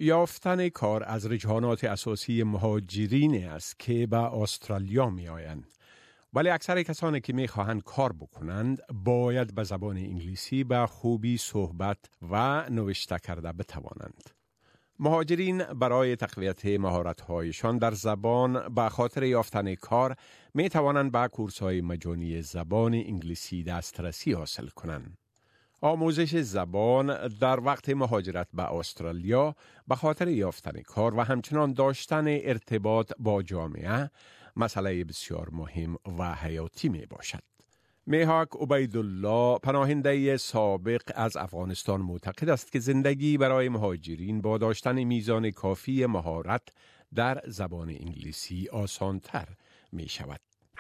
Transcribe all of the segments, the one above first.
یافتن کار از رجحانات اساسی مهاجرین است که به استرالیا می آیند. ولی اکثر کسانی که می خواهند کار بکنند باید به زبان انگلیسی به خوبی صحبت و نوشته کرده بتوانند. مهاجرین برای تقویت مهارت‌هایشان در زبان به خاطر یافتن کار می توانند به کورس‌های مجانی زبان انگلیسی دسترسی حاصل کنند. آموزش زبان در وقت مهاجرت به استرالیا به خاطر یافتن کار و همچنان داشتن ارتباط با جامعه مسئله بسیار مهم و حیاتی می باشد. میهاک عبیدالله پناهنده سابق از افغانستان معتقد است که زندگی برای مهاجرین با داشتن میزان کافی مهارت در زبان انگلیسی آسان‌تر می شود.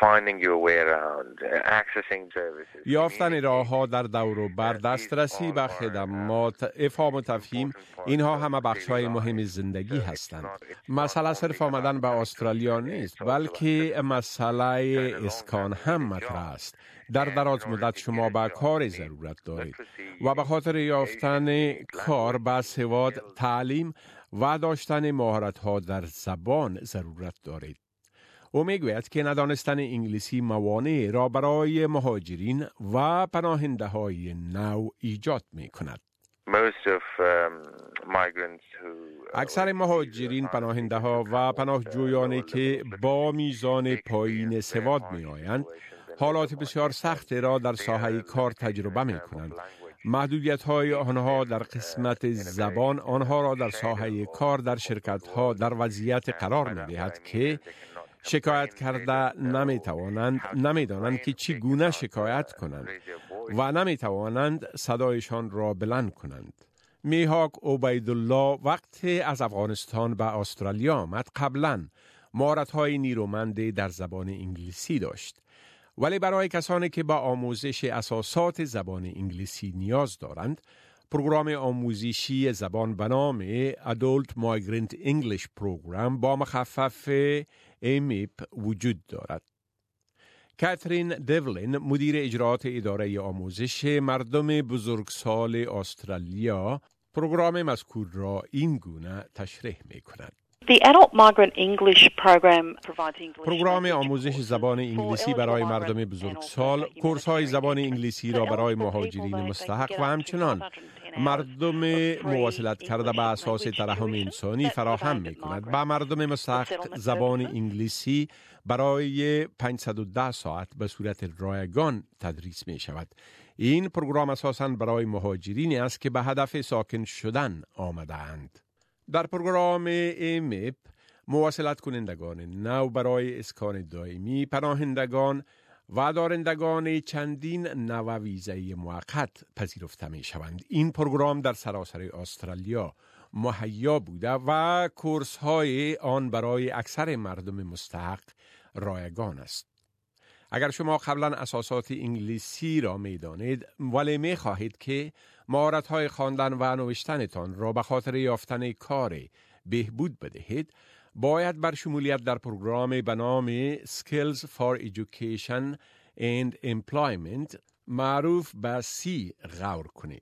یافتن راه‌ها در دور و بر، دسترسی به خدمات، افهام و تفهیم، اینها همه بخش‌های مهم زندگی هستند. مسئله صرف آمدن به استرالیا نیست، بلکه مسئله اسکان هم مطرح است. در دراز مدت شما به کار ضرورت دارید و به خاطر یافتن کار به سواد، تعلیم و داشتن مهارت‌ها در زبان ضرورت دارید. او میگوید که ندانستن انگلیسی موانع را برای مهاجرین و پناهنده های نو ایجاد می کند. اکثر مهاجرین، پناهنده ها و پناهجویانی که با میزان پایین سواد می آیند، حالات بسیار سخت را در ساحه کار تجربه می کنند. محدودیت های آنها در قسمت زبان آنها را در ساحه کار در شرکت ها در وضعیت قرار می دهد که شکایت کرده نمیدانند که چگونه شکایت کنند و نمیتوانند صدایشان را بلند کنند. میهاک عبیدالله وقتی از افغانستان به استرالیا آمد قبلا مهارت‌های نیرومندی در زبان انگلیسی داشت. ولی برای کسانی که با آموزش اساسات زبان انگلیسی نیاز دارند، پروگرام آموزشی زبان به نام Adult Migrant English Program با مخفف AMIP وجود دارد. کاترین دیولین، مدیر اجرات اداره آموزش مردم بزرگسال استرالیا، پروگرام مذکور را این گونه تشریح می کند. پروگرام آموزش زبان انگلیسی برای مردم بزرگسال کورس‌های زبان انگلیسی را برای مهاجرین مستحق و همچنان مردم مواصلت کرده به اساس ترحم انسانی فراهم می کند. به مردم مستحق زبان انگلیسی برای 510 ساعت به صورت رایگان تدریس می شود. این پروگرام اساساً برای مهاجرینی است که به هدف ساکن شدن آمده اند. در پروگرام AMIP مواصلت کنندگان نو برای اسکان دائمی، پناهندگان و دارندگان چندین نوع ویزای موقت پذیرفته می شوند. این پروگرام در سراسر استرالیا مهیا بوده و کورس های آن برای اکثر مردم مستحق رایگان است. اگر شما قبلا اساسات انگلیسی را می دانید ولی می خواهید که مهارت‌های خواندن و نوشتنتان را به خاطر یافتن کار بهبود بدهید، باید بر شمولیت در پروگرام به نام Skills for Education and Employment معروف به سی غور کنید.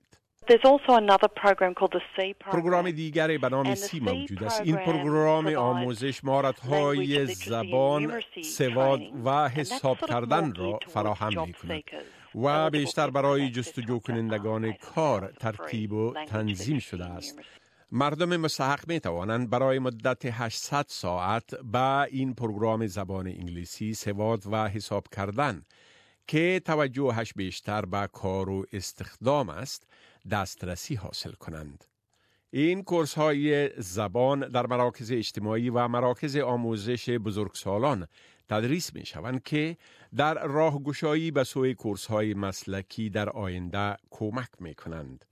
پروگرام دیگری به نام سی موجود است. این پروگرام آموزش مهارت‌های زبان، سواد و حساب کردن را فراهم می‌کند و بیشتر برای جستجو کنندگان کار ترتیب و تنظیم شده است. مردم مستحق می توانند برای مدت 800 ساعت به این پروگرام زبان انگلیسی، سواد و حساب کردن که توجهش بیشتر به کار و استخدام است دسترسی حاصل کنند. این کورس های زبان در مراکز اجتماعی و مراکز آموزش بزرگسالان تدریس می شوند که در راهگشایی به سوی کورس های مسلکی در آینده کمک می کنند.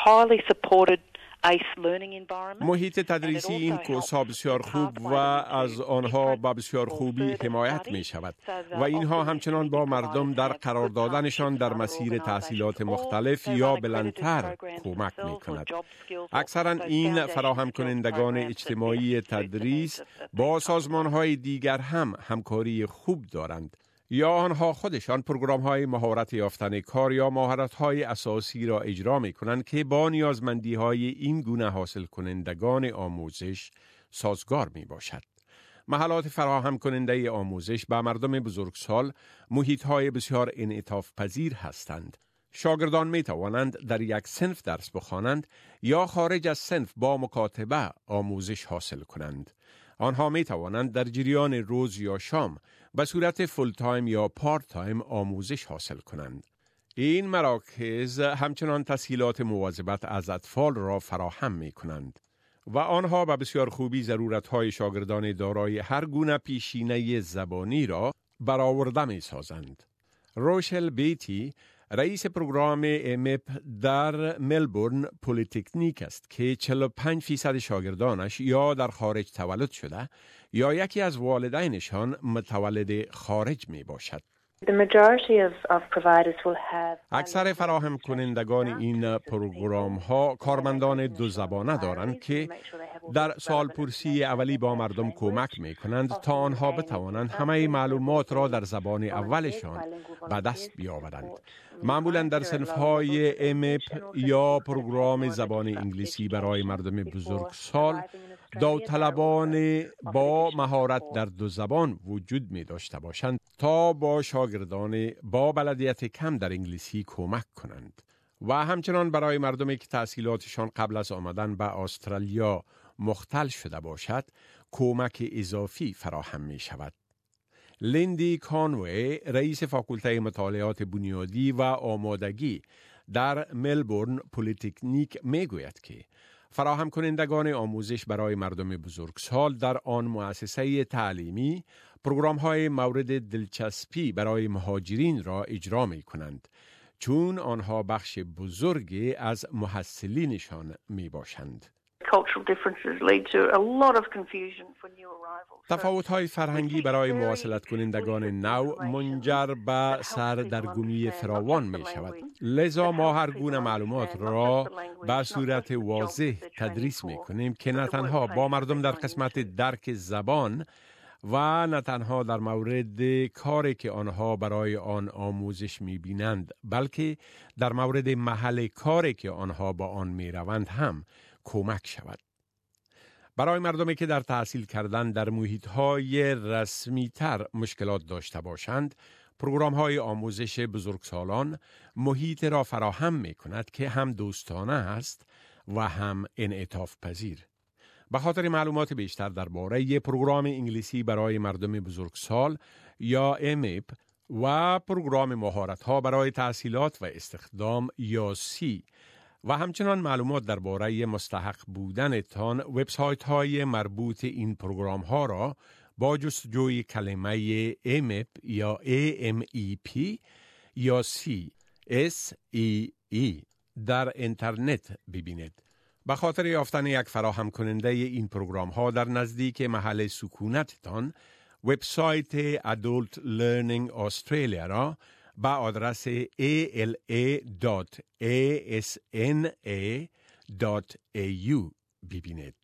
محیط تدریسی این کورس ها بسیار خوب و از آنها با بسیار خوبی حمایت می شود و اینها همچنان با مردم در قرار دادنشان در مسیر تحصیلات مختلف یا بلندتر کمک می کند. اکثرا این فراهم کنندگان اجتماعی تدریس با سازمان های دیگر هم همکاری خوب دارند یا آنها خودشان پروگرام‌های مهارت یافتن کار یا مهارت‌های اساسی را اجرا می‌کنند که با نیازمندی‌های این گونه حاصل کنندگان آموزش سازگار می‌باشد. محلات فراهم کننده آموزش به مردم بزرگسال محیط‌های بسیار انعطاف پذیر هستند. شاگردان می توانند در یک صنف درس بخوانند یا خارج از صنف با مکاتبه آموزش حاصل کنند. آنها می توانند در جریان روز یا شام به صورت فول تایم یا پارت تایم آموزش حاصل کنند. این مراکز همچنان تسهیلات مواظبت از اطفال را فراهم می کنند و آنها به بسیار خوبی ضرورت‌های شاگردان دارای هر گونه پیشینه زبانی را برآورده می سازند. روشل بیتی رئیس پروگرام امپ در ملبورن پلی‌تکنیک است که 45% شاگردانش یا در خارج تولد شده یا یکی از والدینشان متولد خارج می باشد. اکثر فراهم کنندگان این پروگرام ها کارمندان دو زبانه دارند که در سالپرسی اولی با مردم کمک می کنند تا آنها بتوانند همه معلومات را در زبان اولشان به دست بیاورند. معمولا در صنف‌های امپ یا پروگرام زبان انگلیسی برای مردم بزرگسال داوطلبان با مهارت در دو زبان وجود می داشته باشند تا با شاگردان با بلدیت کم در انگلیسی کمک کنند و همچنان برای مردمی که تحصیلاتشان قبل از آمدن به استرالیا مختل شده باشد کمک اضافی فراهم می شود. لیندی کانوی رئیس فاکولته مطالعات بنیادی و آمادگی در ملبورن پلی‌تکنیک می گوید که فراهم کنندگان آموزش برای مردم بزرگسال در آن مؤسسه تعلیمی پروگرام‌های مورد دلچسپی برای مهاجرین را اجرا می کنند چون آنها بخش بزرگی از محصلینشان می باشند. تفاوت‌های فرهنگی برای مواصلت کنندگان نو منجر به سردرگمی فراوان می شود. لذا ما هر گونه معلومات را به صورت واضح تدریس می کنیم که نه تنها با مردم در قسمت درک زبان و نه تنها در مورد کاری که آنها برای آن آموزش می بینند بلکه در مورد محل کاری که آنها با آن می روند هم کمک شود. برای مردمی که در تحصیل کردن در محیط‌های رسمی‌تر مشکلات داشته باشند، پروگرام‌های آموزش بزرگسالان محیط را فراهم می‌کند که هم دوستانه است و هم انعطاف پذیر. به خاطر معلومات بیشتر درباره پروگرام انگلیسی برای مردم بزرگسال یا امپ و پروگرام مهارت‌ها برای تحصیلات و استخدام یا سی و همچنان معلومات درباره مستحق بودنتان وبسایت‌های مربوط این پروگرام‌ها را با جستجوی کلمه AMEP یا AMEP یا CSEE در اینترنت ببینید. به خاطر یافتن یک فراهم کننده این پروگرام‌ها در نزدیک محل سکونتتان وبسایت Adult Learning Australia را با آدرس ala.asna.au ببینید.